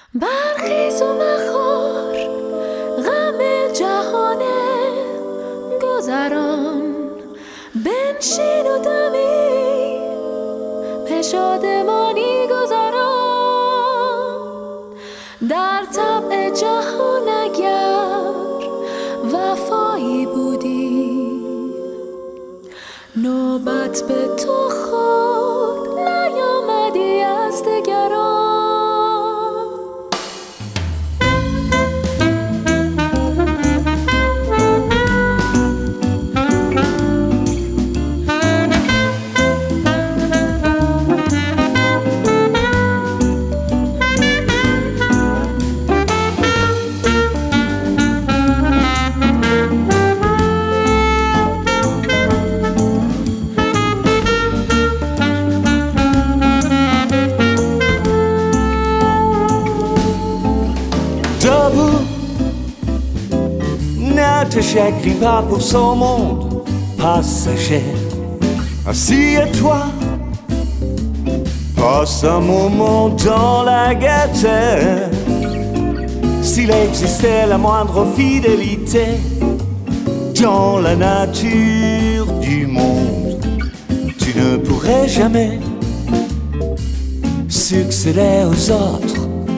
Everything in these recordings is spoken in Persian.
برخیز و مخور غم جهان گذران، بنشین و دمی به شادمانی گذران. در طبع جهان اگر وفایی بودی، نوبت به تو خود نیامدی از دگران. Ne te chagrin pas pour son monde passager. Assieds-toi, passe un moment dans la gaieté. S'il existait la moindre fidélité dans la nature du monde, tu ne pourrais jamais succéder aux autres.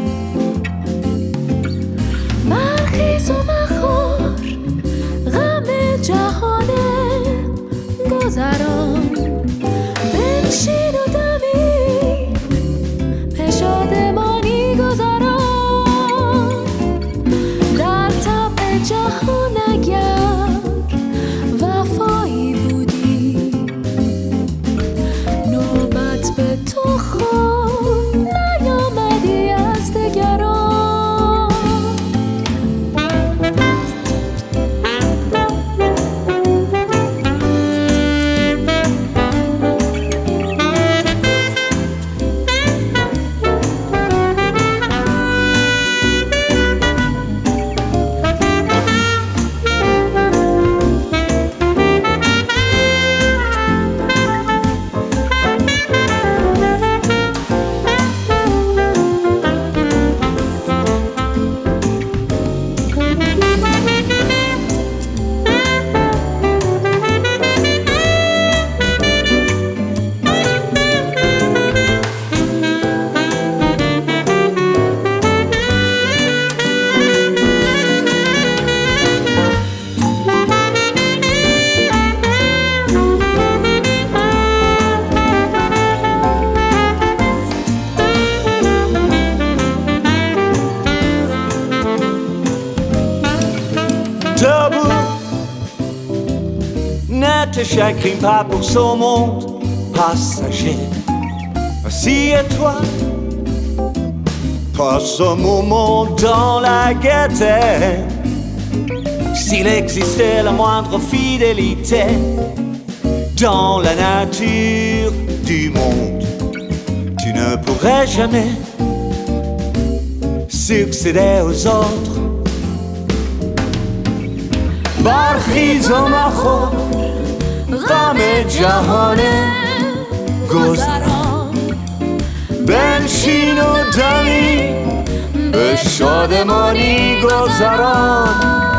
برخیز و مخور غم جهان گذران، بنشین و دمی به شادمانی گذران. در طبع جهان اگر وفایی بودی، نوبت به تو خود نیامدی از دگران. Debout, ne te chagrine pas pour ce monde passager. Assieds-toi, passe un moment dans la gaieté. S'il existait la moindre fidélité dans la nature du monde, tu ne pourrais jamais succéder aux autres. برخیز و مخور غم جهان گذران، بنشین و دمی به شادمانی گذران.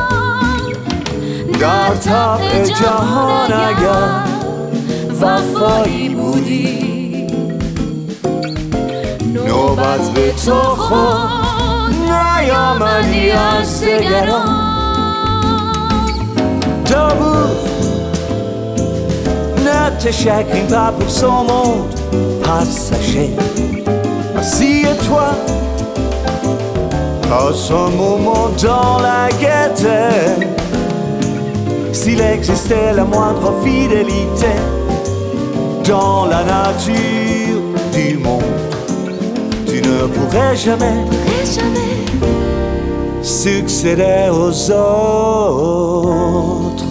در طبع جهان اگر وفایی بودی، نوبت به تو خود نیامدی از دگران. Debout, ne te chagrine pas pour son monde passager. Assieds-toi, passe un moment dans la gaieté. S'il existait la moindre fidélité dans la nature du monde, tu ne pourrais jamais succéder aux autres.